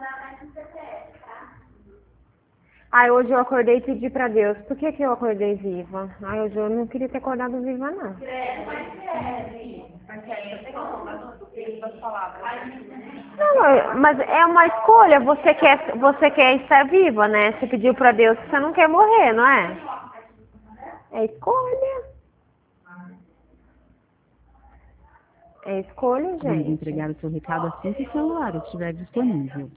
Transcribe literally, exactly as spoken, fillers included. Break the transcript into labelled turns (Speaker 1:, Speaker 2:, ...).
Speaker 1: Ai, hoje eu acordei e pedi pra Deus. Por que que eu acordei viva? Ai, hoje eu não queria ter acordado viva, não. Não, é- mas é uma escolha. Você quer, você quer estar viva, né? Você pediu pra Deus que você não quer morrer, não é? É escolha. É escolha,
Speaker 2: Vamos
Speaker 1: gente.
Speaker 2: entregar o seu recado assim que o celular estiver disponível.